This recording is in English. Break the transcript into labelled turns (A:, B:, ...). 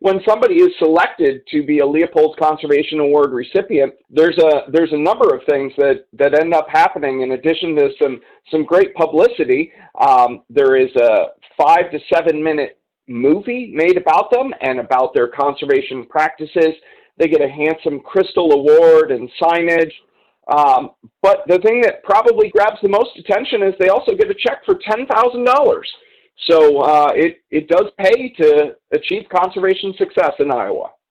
A: when somebody is selected to be a Leopold's Conservation Award recipient, there's a number of things that end up happening in addition to some great publicity. There is a 5 to 7 minute movie made about them and about their conservation practices. They get a handsome Crystal Award and signage. But the thing that probably grabs the most attention is they also get a check for $10,000. So it does pay to achieve conservation success in Iowa.